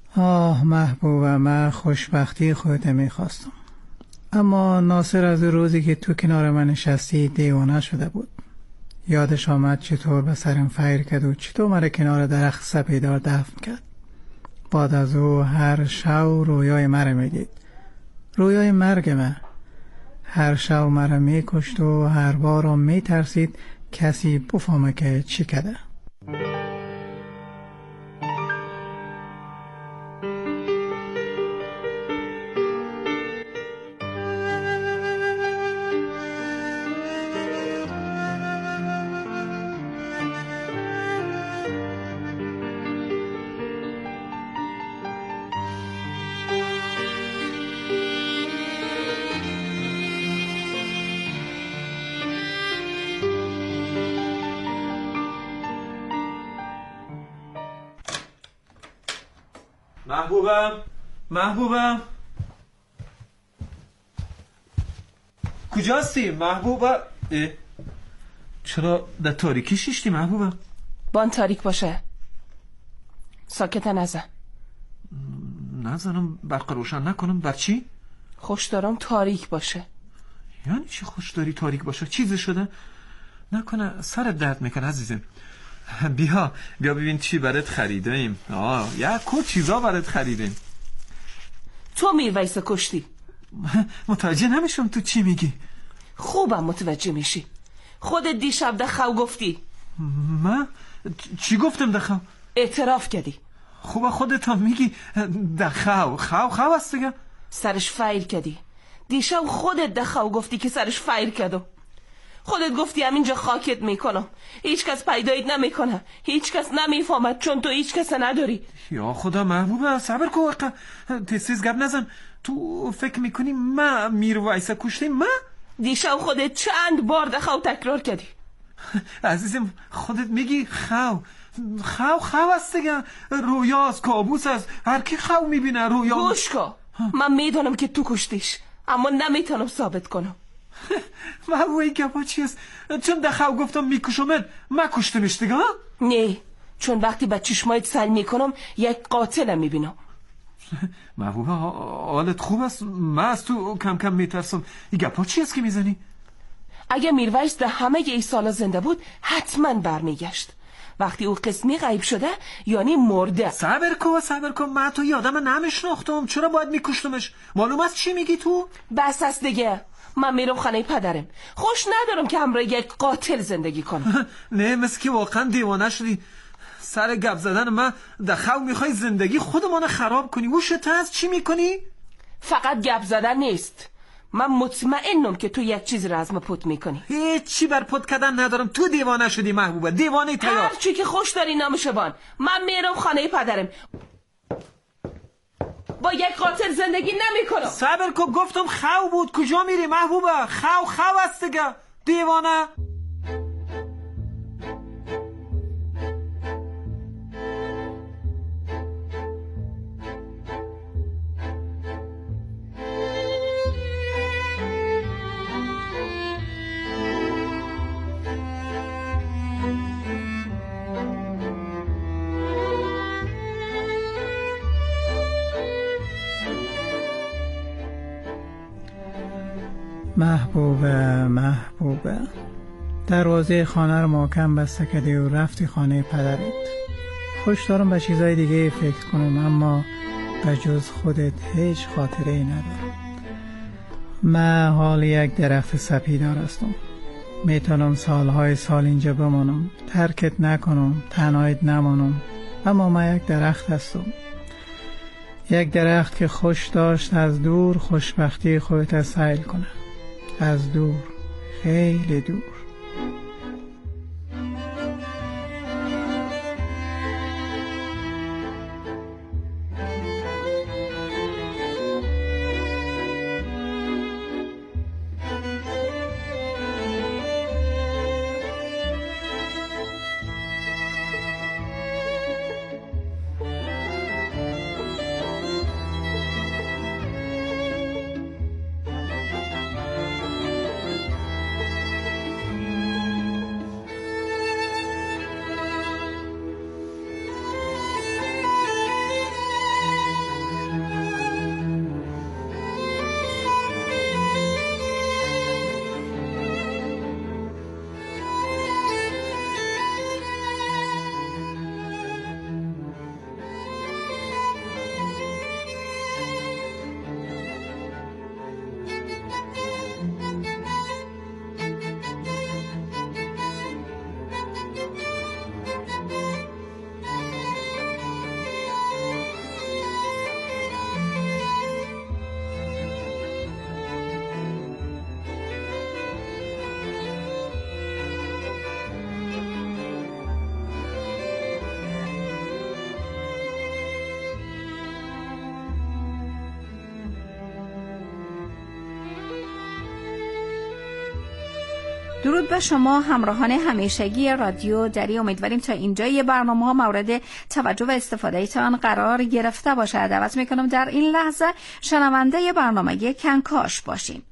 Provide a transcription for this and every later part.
آه محبوبم، من خوشبختی خودت میخواستم، اما ناصر از روزی که تو کنار من نشستی دیوانه شده بود. یادش آمد چطور به سرم فیر کرد و چطور مرا کنار درخت سپیدار دفن کرد. بعد از او هر شب رویای مرا میدید، رویای مرگ من. هر شب مرا میکشت و هر بار میترسید کسی بفهمه که چی کرده. محبوبم کجاستی محبوبم؟ چرا در تاریکی شیشتی محبوبم؟ بان تاریک باشه ساکت نزن. نزنم برق روشن نکنم؟ بر چی؟ خوش دارم تاریک باشه. یعنی چی خوش داری تاریک باشه؟ چیزی شده؟ نکنه سرت درد میکنه عزیزم. بیا ببین چی برات خریدیم. یک کور چیزا برات خریدیم. تو میرویس کشتی. متوجه نمیشم تو چی میگی. خوبم متوجه میشی. خودت دیشب دخو گفتی. من؟ چی گفتم دخو؟ اعتراف کردی. خوبه خودت هم میگی دخو. خو است دیگه. سرش فیر کردی. دیشب خودت دخو گفتی که سرش فیر کردو. خودت گفتی همینجا خاکت میکنم، هیچ کس پیدایت نمیکنه، هیچ کس نمیفهمد چون تو هیچ کس نداری. یا خدا محبوبه صبر کن، تسیز گپ نزن. تو فکر میکنی من میرویس کشتی؟ من؟ دیشب خودت چند بار دخو تکرار کردی. عزیزم خودت میگی خو است دیگه. رویاست، کابوس است، هر کی خو میبینه رویا. گوش کن، من میدونم که تو کشتیش اما نمیتونم ثابت کنم. محبوبه گپا چیست؟ چون دخو گفتم میکشمت من کشتمش دیگه؟ نه، چون وقتی به چشمایت سل میکنم یک قاتلم میبینم. محبوبه حالت خوب است؟ من از تو کم کم میترسم. این گپا چیست که میزنی؟ اگه میرویس ده همه ای سالا زنده بود حتما برمیگشت. وقتی او قسمی غیب شده یعنی مرده. صبر کن من تو یادم نمیشناختم. چرا باید میکشتمش؟ معلوم است چی میگی تو؟ بس است دیگه، من میرم خانه پدرم. خوش ندارم که همراه یک قاتل زندگی کنم. نه مثل که واقعا دیوانه شدی. سر گپ زدن من دخو میخوای زندگی خودمانو خراب کنی. وشت هست چی میکنی؟ فقط گپ زدن نیست، من مطمئنم که تو یک چیز را از من پت میکنی. هیچ چی بر پت کردن ندارم. تو دیوانه شدی محبوبه، دیوانه تیار. هر چی که خوش داری نامشه بان. من میرم خانه پدرم، با یک قاتل زندگی نمی کنم. صبر کن، گفتم خو بود. کجا میری محبوبه؟ خو است دیگه. دیوانه. محبوبه دروازه خانه رو محکم بسته کردی و رفتی خانه پدرت. خوش دارم به چیزای دیگه فکر کنم اما به جز خودت هیچ خاطره ای ندارم. من حال یک درخت سپیدار هستم. میتونم سالهای سال اینجا بمانم، ترکت نکنم، تنهایت نمانم، اما من یک درخت هستم. یک درخت که خوش داشت از دور خوشبختی خودت سیل کنه. از دور، خیلی دور. درود به شما همراهان همیشگی رادیو دری. امیدواریم تا اینجای برنامه‌ها مورد توجه و استفاده‌تان قرار گرفته باشد. دعوت می‌کنم در این لحظه شنونده برنامه کنکاش باشیم.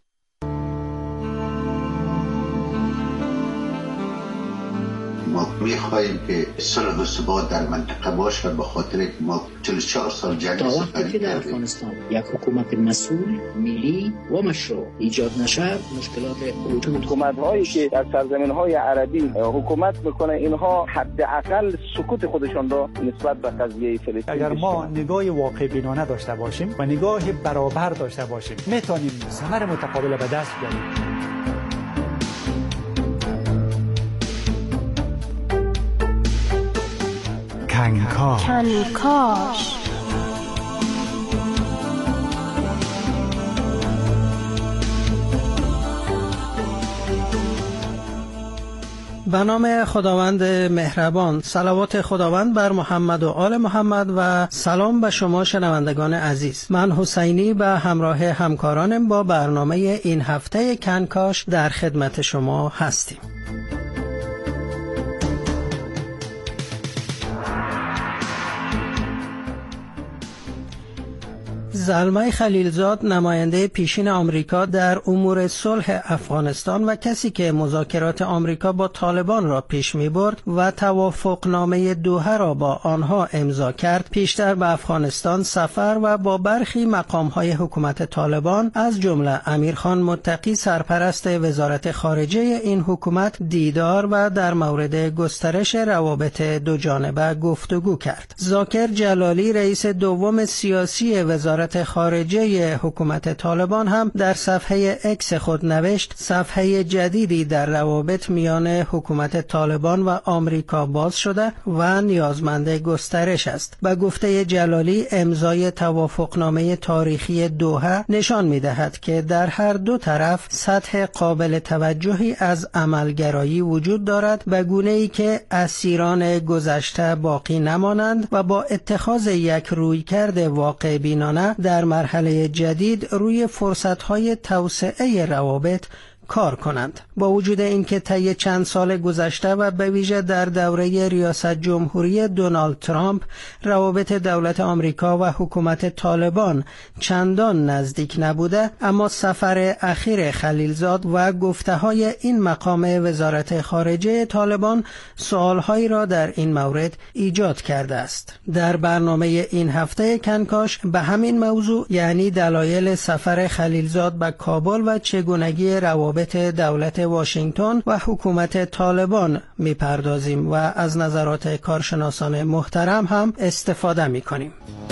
ما می‌خواهیم که صلح و ثبات در منطقه باشه، به خاطر که ما 44 سال جنگ تا وقتی که در افغانستان یک حکومت مسئول، ملی و مشروع ایجاد نشد، مشکلات وجود حکومت‌هایی که در سرزمین‌های عربی حکومت میکنه، اینها حداقل سکوت خودشان را نسبت به قضیه فلسطین، اگر ما نگاه واقع بینانه داشته باشیم و نگاه برابر داشته باشیم، میتونیم ثمر متقابل به دست بیاریم. کنکاش. به نام خداوند مهربان، صلوات خداوند بر محمد و آل محمد و سلام به شما شنوندگان عزیز. من حسینی به همراه همکارانم با برنامه این هفته کنکاش در خدمت شما هستیم. زلمه خلیلزاد، نماینده پیشین آمریکا در امور صلح افغانستان و کسی که مذاکرات آمریکا با طالبان را پیش می برد و توافقنامه دوحه را با آنها امضا کرد، پیشتر به افغانستان سفر و با برخی مقام‌های حکومت طالبان از جمله امیرخان متقی سرپرست وزارت خارجه این حکومت دیدار و در مورد گسترش روابط دوجانبه گفتگو کرد. ذاکر جلالی، رئیس دوم سیاسی وزارت خارجه حکومت طالبان، هم در صفحه اکس خود نوشت صفحه جدیدی در روابط میان حکومت طالبان و آمریکا باز شده و نیازمند گسترش است. به گفته جلالی، امضای توافقنامه تاریخی دوحه نشان می‌دهد که در هر دو طرف سطح قابل توجهی از عملگرایی وجود دارد، به گونه‌ای که اسیران گذشته باقی نمانند و با اتخاذ یک رویکرد واقع بینانه در مرحله جدید روی فرصت‌های توسعه روابط کار کنند. با وجود اینکه طی چند سال گذشته و به ویژه در دوره ریاست جمهوری دونالد ترامپ روابط دولت آمریکا و حکومت طالبان چندان نزدیک نبوده، اما سفر اخیر خلیلزاد و گفته‌های این مقام وزارت خارجه طالبان سوالهایی را در این مورد ایجاد کرده است. در برنامه این هفته کنکاش به همین موضوع، یعنی دلایل سفر خلیلزاد به کابل و چگونگی روابط دولت واشنگتن و حکومت طالبان میپردازیم و از نظرات کارشناسان محترم هم استفاده میکنیم.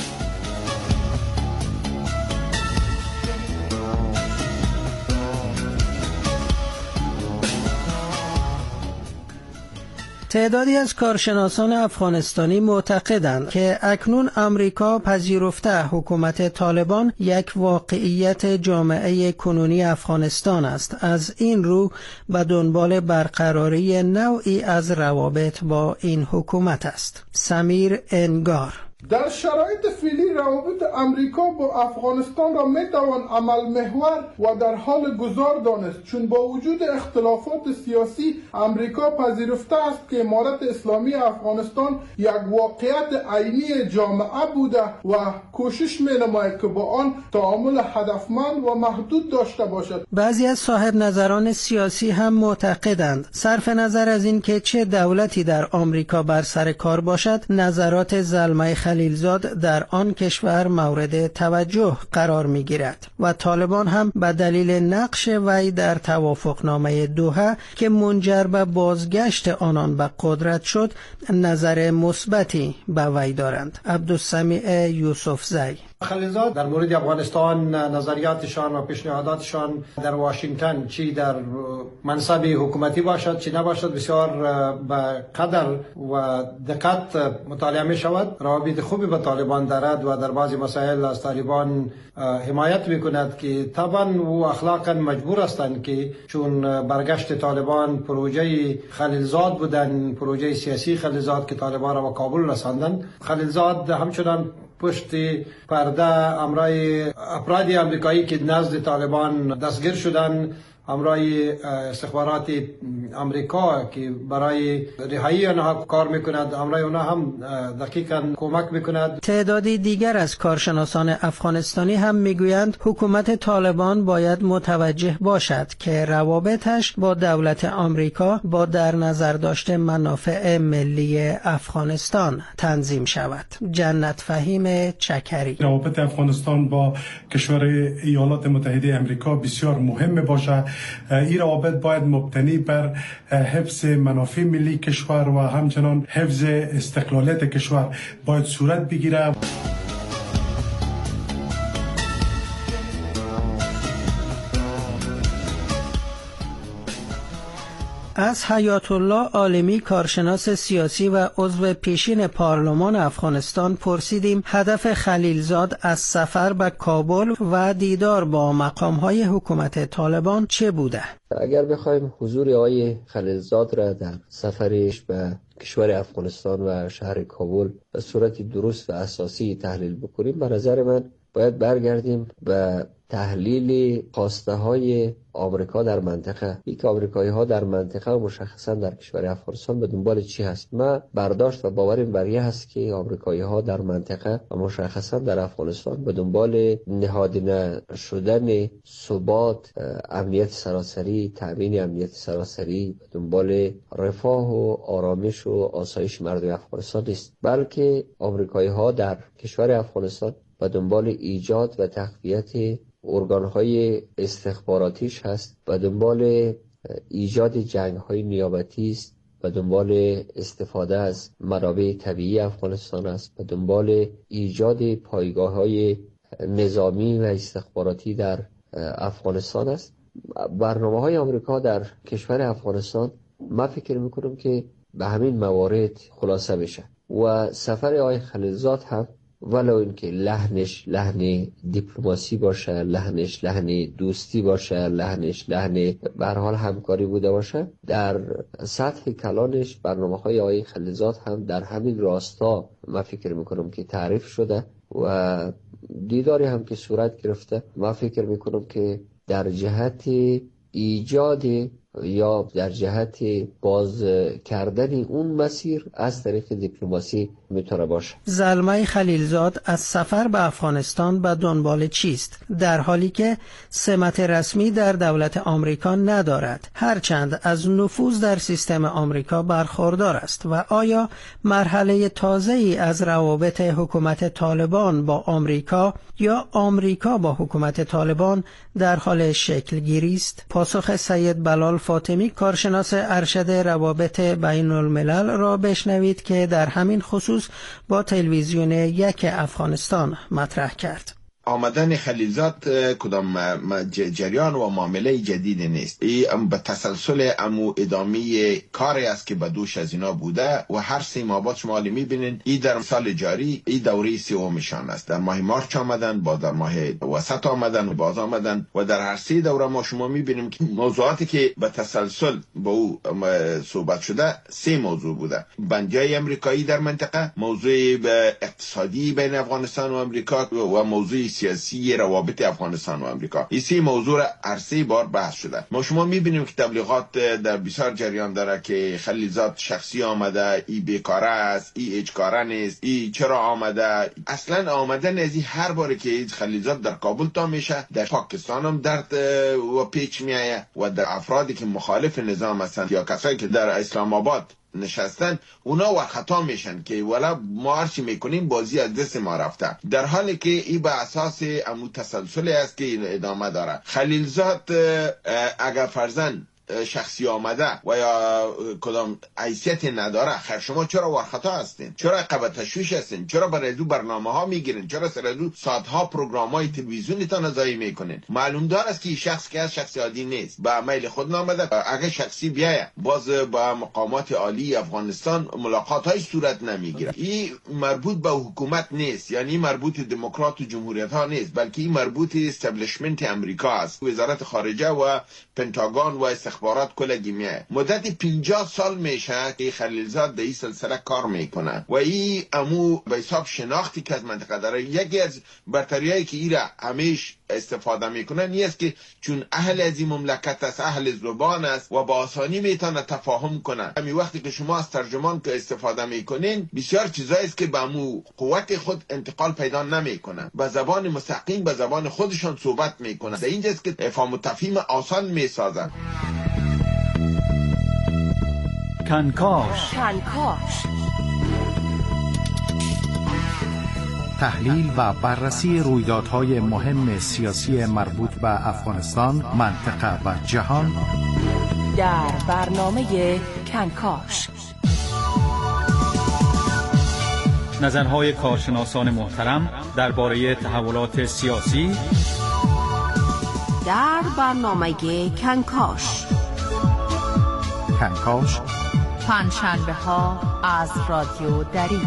تعدادی از کارشناسان افغانستانی معتقدند که اکنون آمریکا پذیرفته حکومت طالبان یک واقعیت جامعه کنونی افغانستان است. از این رو به دنبال برقراری نوعی از روابط با این حکومت است. سمیر انگار: در شرایط فعلی روابط امریکا با افغانستان را میتوان عمل محور و در حال گذار دانست، چون با وجود اختلافات سیاسی امریکا پذیرفته است که امارت اسلامی افغانستان یک واقعیت عینی جامعه بوده و کوشش می‌نماید که با آن تعامل هدفمند و محدود داشته باشد. بعضی از صاحب نظران سیاسی هم معتقدند صرف نظر از این که چه دولتی در آمریکا بر سر کار باشد، نظرات زلمه خلیلزاد در آن کشور مورد توجه قرار می گیرد و طالبان هم به دلیل نقش وی در توافقنامه دوحه که منجر به بازگشت آنان به قدرت شد نظر مثبتی به وی دارند. عبدالسمیع یوسفزی: خلیلزاد در مورد افغانستان نظریاتشان و پیشنهاداتشان در واشنگتن، چی در منصب حکومتی باشد چی نباشد، بسیار به قدر و دقت مطالعه می شود. روابط خوبی با طالبان دارد و در بعضی مسائل از طالبان حمایت می کند که طبعا و اخلاقا مجبور هستند که چون برگشت طالبان پروژه خلیلزاد بودن، پروژه سیاسی خلیلزاد که طالبان را به کابل رساندن. خلیلزاد همچنان پشت پرده امرای افرادی امریکایی که نزد طالبان دستگیر شدن همراه استخبارات آمریکا که برای رهایی آنها کار میکند، همراه آنها هم دقیقاً کمک میکند. تعدادی دیگر از کارشناسان افغانستانی هم میگویند حکومت طالبان باید متوجه باشد که روابطش با دولت آمریکا با در نظر داشته منافع ملی افغانستان تنظیم شود. جنت فهیم چکری: روابط افغانستان با کشور ایالات متحده آمریکا بسیار مهم باشه. این روابط باید مبتنی بر حفظ منافع ملی کشور و همچنان حفظ استقلالیت کشور باید صورت بگیره. از حیات الله عالمی، کارشناس سیاسی و عضو پیشین پارلمان افغانستان، پرسیدیم هدف خلیلزاد از سفر به کابل و دیدار با مقام‌های حکومت طالبان چه بوده؟ اگر بخوایم حضور آقای خلیلزاد را در سفرش به کشور افغانستان و شهر کابل به صورت درست و اساسی تحلیل بکنیم، به نظر من باید برگردیم به تحلیل خواسته های آمریکا در منطقه. یک آمریکایی ها در منطقه و مشخصا در کشور افغانستان به دنبال چی هست؟ ما برداشت و باورم بر این هست که آمریکایی ها در منطقه و مشخصا در افغانستان به دنبال نهادینه شدن ثبات، امنیت سراسری، تامین امنیت سراسری، به دنبال رفاه و آرامش و آسایش مردم افغانستان نیست، بلکه آمریکایی ها در کشور افغانستان به دنبال ایجاد و تقویت ارگان‌های استخباراتیش هست، به دنبال ایجاد جنگ‌های نیابتی است، به دنبال استفاده از منابع طبیعی افغانستان است، به دنبال ایجاد پایگاه‌های نظامی و استخباراتی در افغانستان است. برنامه‌های آمریکا در کشور افغانستان من فکر می‌کنم که به همین موارد خلاصه بشه و سفر آقای خلیلزاد هم ولو اینکه لحنش لحن دیپلماسی باشه، لحنش لحن دوستی باشه، لحنش لحن به هر حال همکاری بوده باشه، در سطح کلانش برنامه‌های آقای خلیلزاد هم در همین راستا من فکر میکنم که تعریف شده و دیداری هم که صورت گرفته، من فکر میکنم که در جهت ایجاد یا در جهت باز کردن اون مسیر از طریق دیپلماسی میتونه باشه. زلمه خلیلزاد از سفر به افغانستان به دنبال چیست؟ در حالی که سمت رسمی در دولت آمریکا ندارد، هرچند از نفوذ در سیستم آمریکا برخوردار است، و آیا مرحله تازه‌ای از روابط حکومت طالبان با آمریکا یا آمریکا با حکومت طالبان در حال شکل گیری است؟ پاسخ سید بلال فاطمی، کارشناس ارشد روابط بین الملل را بشنوید که در همین خصوص با تلویزیون یک افغانستان مطرح کرد. آمدن خلیلزاد کدام جریان و معامله جدید نیست. این به تسلسل امو ادامه کاری است که به دوش از اینا بوده و هر 3 ماه بعد شما میبینین این در سال جاری این دوره سومشان است. در ماه مارچ آمدن، با در ماه وسط آمدن و باز آمدن و در هر 3 دوره ما شما میبینیم که موضوعاتی که به تسلسل با او صحبت شده 3 موضوع بوده: بندیای امریکایی در منطقه، موضوع اقتصادی بین افغانستان و امریکا و موضوع سیاسی روابط افغانستان و آمریکا. این 3 موضوع هر 3 بار بحث شده. ما شما میبینیم که تبلیغات در بسیار جریان داره که خلیلزاد شخصی آمده، ای بیکاره است، ای اجکاره نیست، ای چرا آمده. اصلا آمدن از هر باری که خلیلزاد در کابل تا میشه، در پاکستان هم درد و پیچ میایه و در افرادی که مخالف نظام هستند یا کسایی که در اسلام آباد نشستن اونا و خطا میشن که ولا ما هرچی میکنیم بازی از دست ما رفته، در حالی که این به اساس امو تسلسلی است که ادامه داره. خلیلزاد اگر فرزن شخصی آمده و یا کدام حیثیت نداره، خیر شما چرا ورخطا هستین؟ چرا عقب تشویش هستین؟ چرا برای دو برنامه ها میگیرین؟ چرا سر دو ساعتها پروگرام های تلویزیونی تا نزایی میکنین؟ معلوم دار است که شخص که از شخصی عادی نیست، به میل خود نامده. اگه شخصی بیایه باز با مقامات عالی افغانستان ملاقات های صورت نمیگیره. این مربوط به حکومت نیست، یعنی مربوط دموکرات و جمهوریت ها نیست، بلکه این مربوط استبلیشمنت امریکا است، وزارت خارجه و پنتاگون و استخبارات کلگی میه. مدت 50 سال میشه که خلیلزاد در این سلسله کار میکنه و این امو به حساب شناختی که از منطقه داره. یکی از برتریایی که ایره همیش استفاده میکنن نیست که چون اهل از این مملکت است، اهل زبان است و با آسانی میتونه تفاهم کنه. همین وقتی که شما از ترجمان که استفاده میکنین بسیار چیزایی است که به مو قوت خود انتقال پیدا نمیکنه، به زبان مستقیم به زبان خودشان صحبت میکنه. در اینجاست که فهم و تفهیم آسان میسازن. کنکاش تحلیل و بررسی رویدادهای مهم سیاسی مربوط به افغانستان، منطقه و جهان در برنامه کنکاش. نظرهای کارشناسان محترم درباره تحولات سیاسی در برنامه کنکاش. پنجشنبه ها از رادیو دری.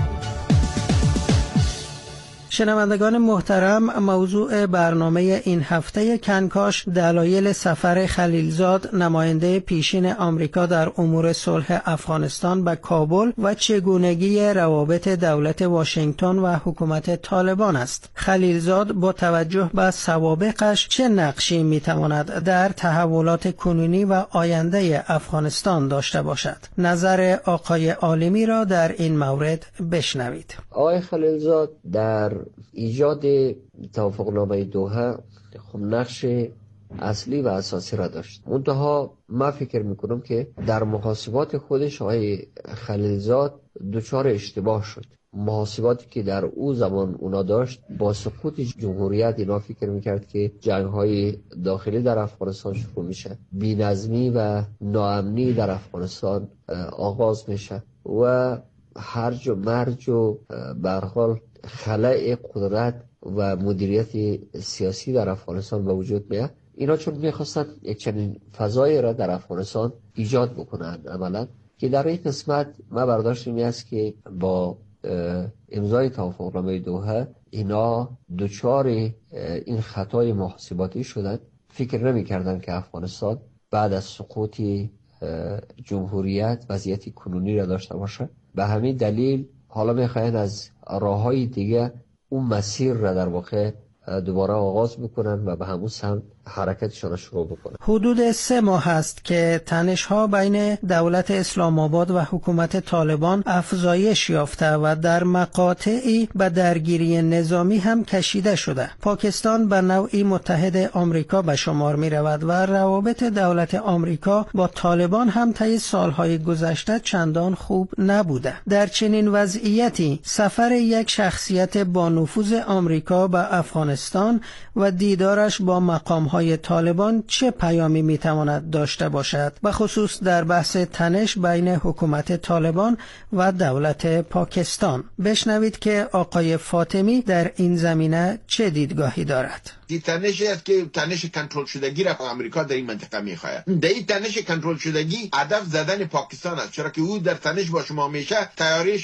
شنوندگان محترم، موضوع برنامه این هفته کنکاش دلایل سفر خلیلزاد نماینده پیشین آمریکا در امور صلح افغانستان به کابل و چگونگی روابط دولت واشنگتن و حکومت طالبان است. خلیلزاد با توجه به سوابقش چه نقشی میتواند در تحولات کنونی و آینده افغانستان داشته باشد؟ نظر آقای عالمی را در این مورد بشنوید. آقای خلیلزاد در ایجاد توافقنامه دوحه خب نقش اصلی و اساسی را داشت. منتها من فکر میکنم که در محاسبات خودش آقای خلیلزاد دچار اشتباه شد. محاسباتی که در او زمان اونا داشت با سقوط جمهوریت اینا فکر میکرد که جنگ‌های داخلی در افغانستان شروع میشه، بی‌نظمی و ناامنی در افغانستان آغاز میشه و هرج و مرج و به هر حال خلأ قدرت و مدیریت سیاسی در افغانستان به وجود میاد. اینا چون میخواستن یک چنین فضایی را در افغانستان ایجاد بکنن عملا، که در این قسمت ما برداشتیم است که با امضای توافقنامه دوحه اینا دچار این خطای محاسباتی شدن. فکر نمی‌کردن که افغانستان بعد از سقوط جمهوریت وضعیتی کنونی را داشته باشه. به همین دلیل حالا میخواین از راههای دیگه اون مسیر را در واقع دوباره آغاز بکنن و به همون سمت حرکتشان شروع بکنن. حدود 3 ماه است که تنش‌ها بین دولت اسلام آباد و حکومت طالبان افزایش یافته و در مقاطعی به درگیری نظامی هم کشیده شده. پاکستان به نوعی متحد آمریکا به شمار می رود و روابط دولت آمریکا با طالبان هم طی سالهای گذشته چندان خوب نبوده. در چنین وضعیتی سفر یک شخصیت با نفوذ آمریکا به افغانستان و دیدارش با مقام‌های طالبان چه پیامی میتواند داشته باشد، به خصوص در بحث تنش بین حکومت طالبان و دولت پاکستان؟ بشنوید که آقای فاطمی در این زمینه چه دیدگاهی دارد. این تنشی است که تنش کنترل شدگی را آمریکا در این منطقه میخواهد. در این تنش کنترل شدگی هدف زدن پاکستان است، چرا که او در تنش با شما میشه، تیاریش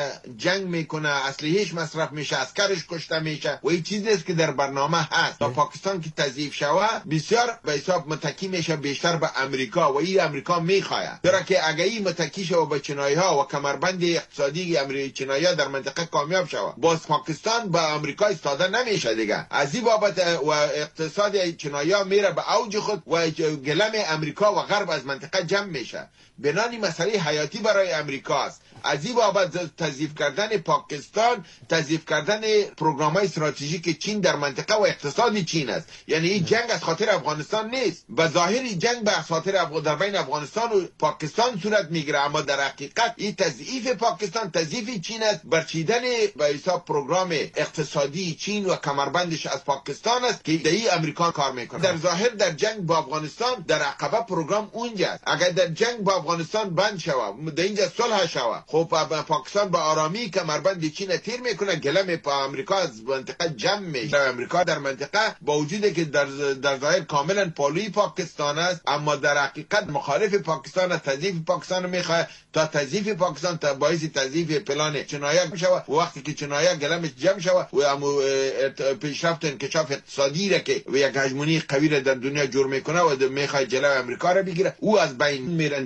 جنگ میکنه، اسلحه‌اش مصرف میشه، عسکرش کشته میشه و این چیزی است که در برنامه هست تا پاکستان که تضعیف شوه بسیار به حساب متکی میشه بیشتر به امریکا و این امریکا میخواهد، چرا که اگه این متکی شوه به چینایی‌ها و کمربند اقتصادی چینایی‌ها در منطقه کامیاب شوه، باز پاکستان با امریکا ایستاده نمیشه دیگه. از این بابت و اقتصاد چینایی‌ها میره به اوج خود و گلم امریکا و غرب از منطقه جمع میشه. بنانی مسئله حیاتی برای امریکا است. از این بابت تضعیف کردن پاکستان، تضعیف کردن پروگرام‌های استراتژیک چین در منطقه و اقتصاد چین است. یعنی این جنگ از خاطر افغانستان نیست. به ظاهر جنگ به خاطر در بین افغانستان و پاکستان صورت میگیره، اما در حقیقت این تضعیف پاکستان تضعیف چین است، برچیدن به حساب پروگرام اقتصادی چین و کمربندش از پاکستان است که این امریکا کار میکنه. در ظاهر در جنگ با افغانستان در عقبه پروگرام اونجاست. اگر در جنگ با افغانستان بند شوه، در اینجا صلح شوه، خب پاکستان با آرامی کمربند چین تیر میکنه، گلم آمریکا از منطقه جمع میشه. امریکا در منطقه با وجودی که در ظاهر کاملا پالوی پاکستان است، اما در حقیقت مخالف پاکستان است، تضعیف پاکستان میخواد تا تضعیف پاکستان تا باعث تضعیف پلان چینایا میشه و وقتی که چینایا گلمش جمع شوه و پیشرفت انکشاف اقتصادی را که و یک هژمونی قوی را در دنیا جور میکنه و میخواد جلوی امریکا را بگیره، او از بین میرن.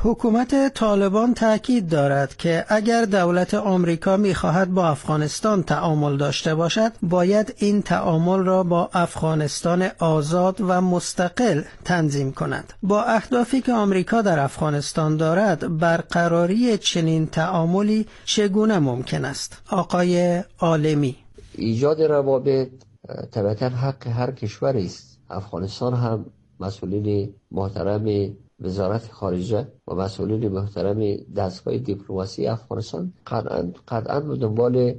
حکومت طالبان تاکید دارد که اگر دولت آمریکا می‌خواهد با افغانستان تعامل داشته باشد، باید این تعامل را با افغانستان آزاد و مستقل تنظیم کند. با اهدافی که آمریکا در افغانستان دارد، برقراری چنین تعاملی چگونه ممکن است؟ آقای عالمی: ایجاد روابط طبعاً حق هر کشوری است. افغانستان هم مسئولین محترم وزارت خارجه و مسئولین محترم دستگاه دیپلماسی افغانستان قطعاً به دنبال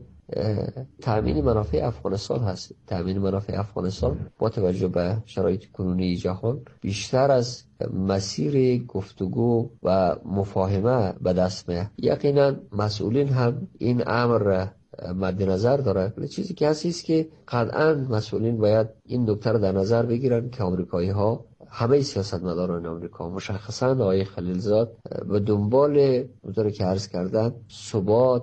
تأمین منافع افغانستان هست. تأمین منافع افغانستان با توجه به شرایط کنونی جهان بیشتر از مسیر گفتگو و مفاهمه به دست میاد. یقینا مسئولین هم این امر را مد نظر داره. چیزی که هست است که قطعاً مسئولین باید این نکته را در نظر بگیرن که آمریکایی ها، همه سیاستمداران آمریکا، مشخصاً آقای خلیلزاد، به دنبال اونطوری که عرض کردم ثبات،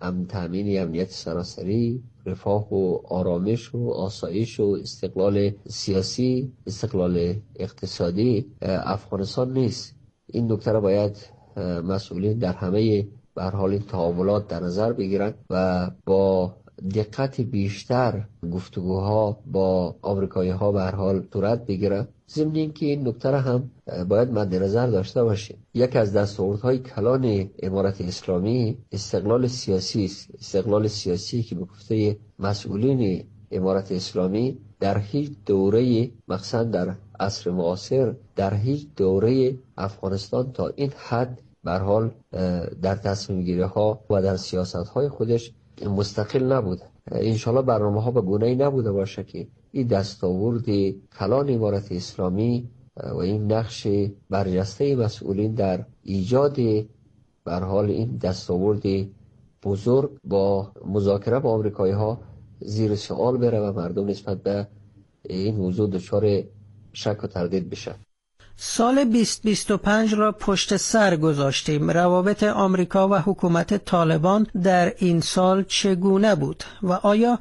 تامین امنیت سراسری، رفاه و آرامش و آسایش و استقلال سیاسی، استقلال اقتصادی افغانستان نیست. این نکته را باید مسئولین در همه به هر حال این تعاملات در نظر بگیرن و با دقت بیشتر گفتگوها با آمریکایی ها به هر حال صورت بگیرن. ضمن اینکه این نکته را هم باید مد نظر داشته باشیم. یک از دستاوردهای کلان امارت اسلامی استقلال سیاسی است. استقلال سیاسی که به گفته مسئولین امارت اسلامی در هیچ دوره، مخصوصا در عصر معاصر، در هیچ دوره افغانستان تا این حد به هر حال در تصمیم گیری ها و در سیاست های خودش مستقل نبوده. انشالله برنامه ها به گونه‌ای نبوده باشه که این دستاورد کلان امارت اسلامی و این نقش برجسته مسئولین در ایجاد به هر حال این دستاورد بزرگ با مذاکره با آمریکایی ها زیر سوال بره و مردم نسبت به این موضوع دچار شک و تردید بشه. سال 2025 را پشت سر گذاشتیم. روابط آمریکا و حکومت طالبان در این سال چگونه بود و آیا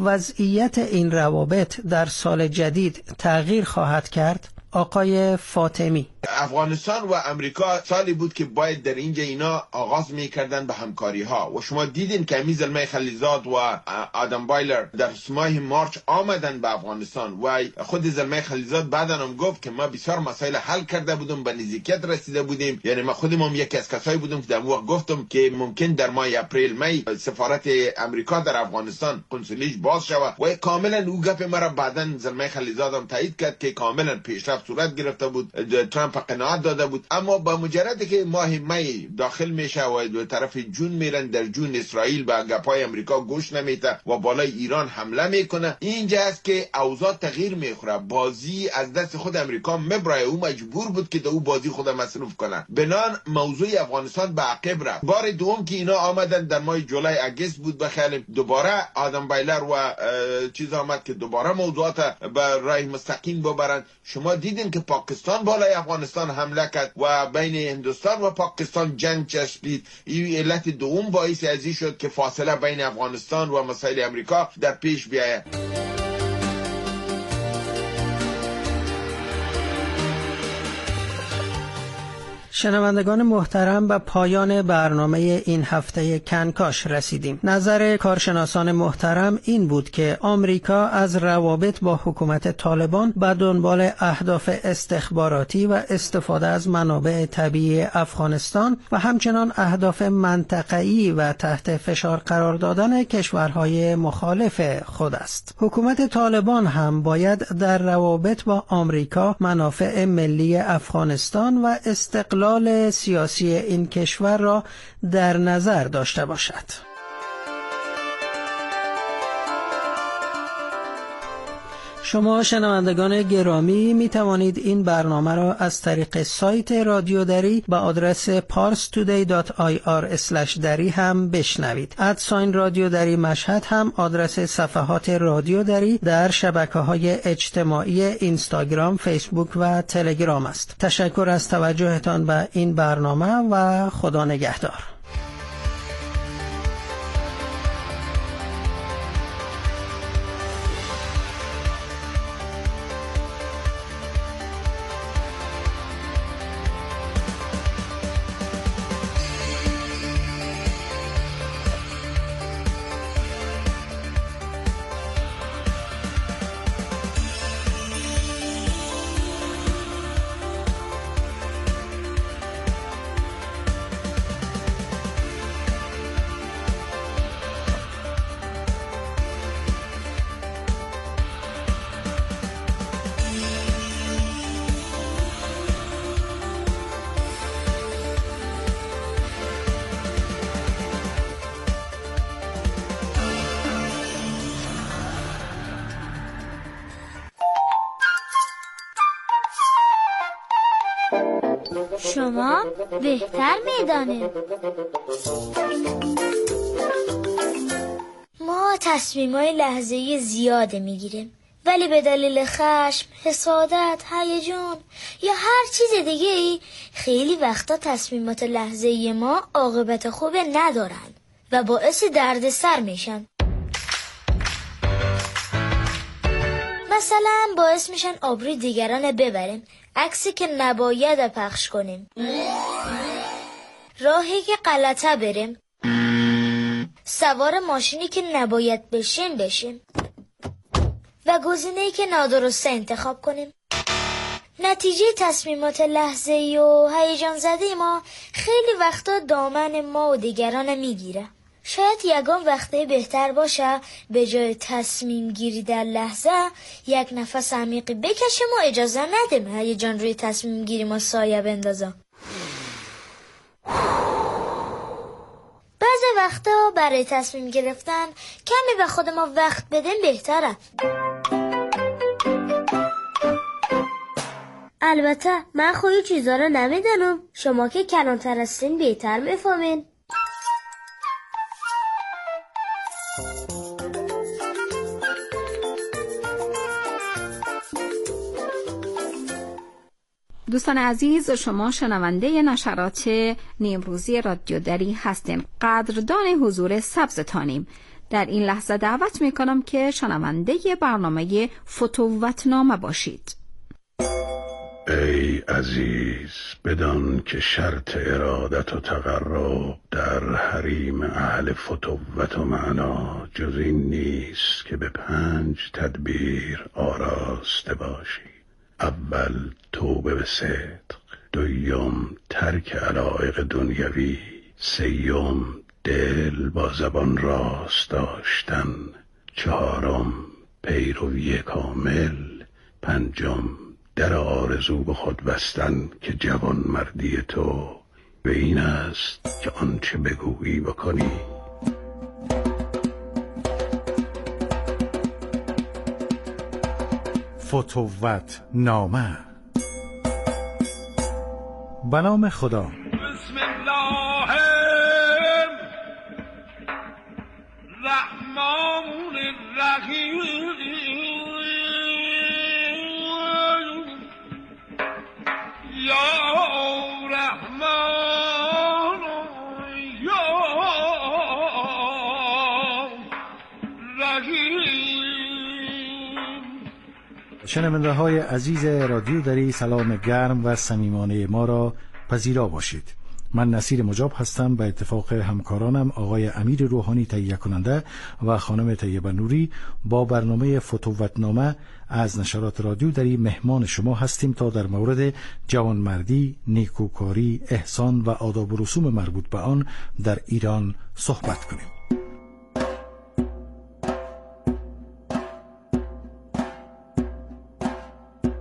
وضعیت این روابط در سال جدید تغییر خواهد کرد؟ آقای فاطمی: افغانستان و امریکا سالی بود که باید در اینجا اینا آغاز میکردن به همکاری ها و شما دیدین که امی زلمه خلیلزاد و آدم بایلر در ماه مارچ آمدن به افغانستان و خود زلمه خلیلزاد بعدن هم گفت که ما بسیار مسائل حل کرده بودم، به نزدیکیت رسیده بودیم. یعنی ما خودم هم یکی از کسایی بودم که در وقت گفتم که ممکن در ماه اپریل می سفارت امریکا در افغانستان قنصلیش باز شود و کاملا او گپ مرا بعدن زلمه خلیلزاد هم تایید کرد که کاملا پیشرفت صورت گرفته بود. ترامپ قناعت داده بود. اما با مجرد که ماه می داخل میشه و به طرف جون میرن، در جون اسرائیل به گپای امریکا گوش نمیده و بالای ایران حمله میکنه، اینجا است که اوضاع تغییر میخوره. بازی از دست خود امریکا مبرای، او مجبور بود که او بازی خود مصرف کنه. بنان موضوع افغانستان به عقب رفت. بار دوم که اینا آمدن در ماه جولای اگست بود بخیالیم، دوباره آدم بایلر و چیز آمد که دوباره موضوعات به راه مستقیم ببرن. شما دیدین که پاکستان بالای افغانستان حمله کرد و بین هندوستان و پاکستان جنگ چشپید. این علت دوم باعث ازی شد که فاصله بین افغانستان و مسائل امریکا در پیش بیاید. شنوندگان محترم، به پایان برنامه این هفته کنکاش رسیدیم. نظر کارشناسان محترم این بود که آمریکا از روابط با حکومت طالبان به دنبال اهداف استخباراتی و استفاده از منابع طبیعی افغانستان و همچنان اهداف منطقه‌ای و تحت فشار قرار دادن کشورهای مخالف خود است. حکومت طالبان هم باید در روابط با آمریکا منافع ملی افغانستان و استقلال سیاسی این کشور را در نظر داشته باشد. شما شنوندگان گرامی می توانید این برنامه را از طریق سایت رادیو دری به آدرس parstoday.ir/dari هم بشنوید. ادساین رادیو دری مشهد هم آدرس صفحات رادیو دری در شبکه‌های اجتماعی اینستاگرام، فیسبوک و تلگرام است. تشکر از توجهتان به این برنامه و خدا نگهدار. شما بهتر میدانید. ما تصمیم‌های لحظه‌ای زیاده میگیریم، ولی به دلیل خشم، حسادت، هیجان یا هر چیز دیگه‌ای خیلی وقتا تصمیمات لحظه‌ای ما عاقبت خوبی ندارن و باعث دردسر میشن. مثلا باعث میشن آبروی دیگران ببریم، عکسی که نباید پخش کنیم، راهی که غلطه بریم، سوار ماشینی که نباید بشیم و گزینه‌ای که نادرسته انتخاب کنیم. نتیجه تصمیمات لحظه‌ای و هیجان زده ما خیلی وقتا دامن ما و دیگران میگیره. شاید یگان وقته بهتر باشه به جای تصمیم گیری در لحظه یک نفس عمیقی بکشیم و اجازه ندیم هیجان روی تصمیم گیری ما سایه بندازه. بعضی وقتا برای تصمیم گرفتن کمی به خود ما وقت بدیم بهتره. البته من خودی چیزا رو نمیدونم، شما که کلانتر هستین بهتر میفهمین. دوستان عزیز، شما شنونده نشرات نیمروزی رادیو دری هستین. قدردان حضور سبزتانیم. در این لحظه دعوت میکنم که شنونده برنامه فتوتنامه باشید. ای عزیز، بدان که شرط ارادت و تقرب در حریم اهل فتوت و معنا جز این نیست که به 5 تدبیر آراسته باشی. اول توبه به صدق، دوم ترک علایق دنیوی، سوم دل با زبان راست داشتن، چهارم پیروی کامل، پنجم در آرزو به خود بستن که جوان مردی تو به این است که آنچه بگویی بکنی. فتوتنامه. به نام خدا. بسم الله الرحمن الرحیم. یا رحمان یا رحیم. شنونده های عزیز رادیو دری، سلام گرم و صمیمانه ما را پذیرا باشید. من نصیر مجاب هستم. به اتفاق همکارانم آقای امیر روحانی تهیه کننده و خانم طیبه نوری با برنامه فتوتنامه از نشرات رادیو دری مهمان شما هستیم تا در مورد جوانمردی، نیکوکاری، احسان و آداب و رسوم مربوط به آن در ایران صحبت کنیم.